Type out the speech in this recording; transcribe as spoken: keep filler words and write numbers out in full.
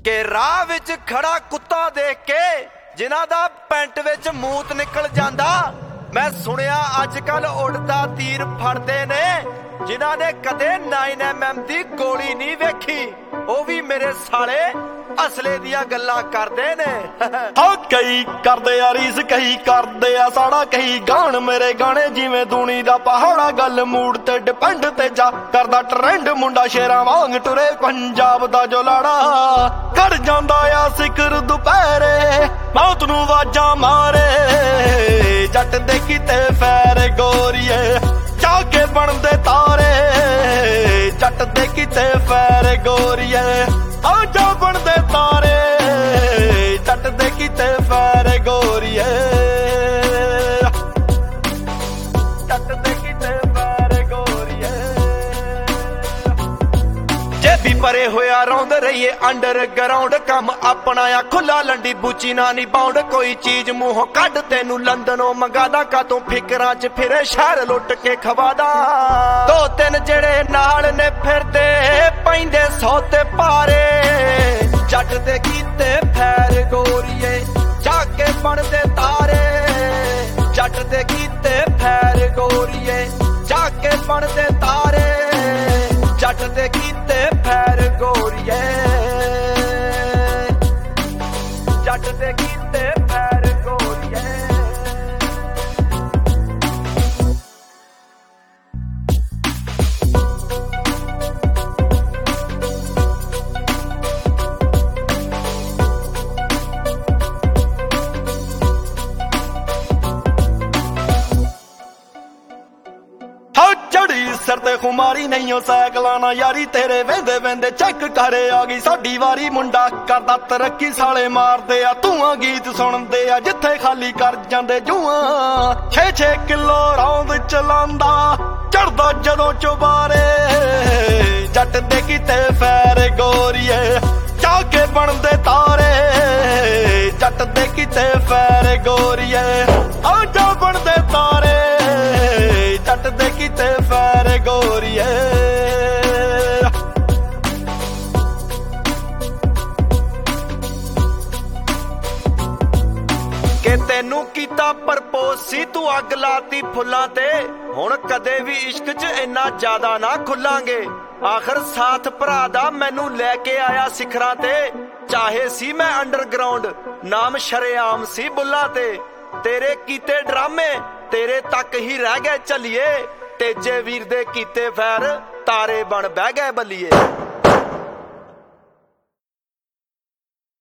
कि राह विच खड़ा कुत्ता देख के जिन्हां दा पैंट विच मूत निकल जांदा। मैं सुनिया अजकल उड़दा तीर फड़दे ने जिन्हां ने कदे नाइन एम एम दी गोली नहीं वेखी, ओ भी मेरे साले असले दियां गल्लां करदे ने। हाँ कई करदे आ रीस, कई करदे आ साड़ा, कई गाण मेरे गाने जिवें दूनी दा पहाड़ा। गल मूड ते डिपेंड ते जा करदा ट्रेंड, मुंडा शेरां वांग टुरे पंजाब दा जो लाड़ा। खड़ जांदा आ सिकर दुपहरे मौत नूं वाजां मारे, जट दे कीते फैर गोरीए जाके बनदे तारे। जट दे कीते फैर गोरीए आजा बनदे तारे, जट दे कीते फैर गोरीए, जट दे कीते फैर गोरीए। जे भी परे होया रौंद रहीए अंडर ग्राउंड, कम अपना आ खुला लंडी बूची ना नी बाउंड। कोई चीज मुंहों कड तेनू लंदनों मंगादा, का तू फिकरां च फिरे शहर लुट के खवादा। दो तीन जेड़े नाल ने फिरदे पैंदे सौ ते पारे, जट दे कीते फैर गोरीए जाके बनदे तारे। जट दे कीते फैर गोरीए जाके बनदे तारे। जट दे कीते फैर गोरीए, जट दे कीते फैर गोरीए। चढ़ी सिर ते खुमारी नहीं सैकलां ना यारी, तेरे वेंदे वेंदे चेक करे आ गई साडी वारी। मुंडा करदा तरक्की साले मारदे आ धुआं, गीत सुनदे आ जिथे खाली कर जांदे जुआं। छे छे किलो रौंद चलांदा चढ़दा जदों चुबारे, जट दे कीते फैर गोरीए जाके बनदे तारे। जट दे कीते फैर गोरीए आजा बनदे तारे, जट दे कीते फैर गोरीए। कि तेनू कीता प्रपोज सी तू अग लाती फुल्लां ते, हुण कदे भी इश्क च इन्ना ज्यादा ना खुलांगे। आखिर साथ भरा दा मैनू लैके आया सिखरां ते, चाहे सी मैं अंडरग्राउंड नाम शरेआम सी बुल्लां ते। तेरे कीते ड्रामे तेरे तक ही रह गए चलिए, तेजे वीर दे कीते फैर तारे बन बह गए बल्लिए।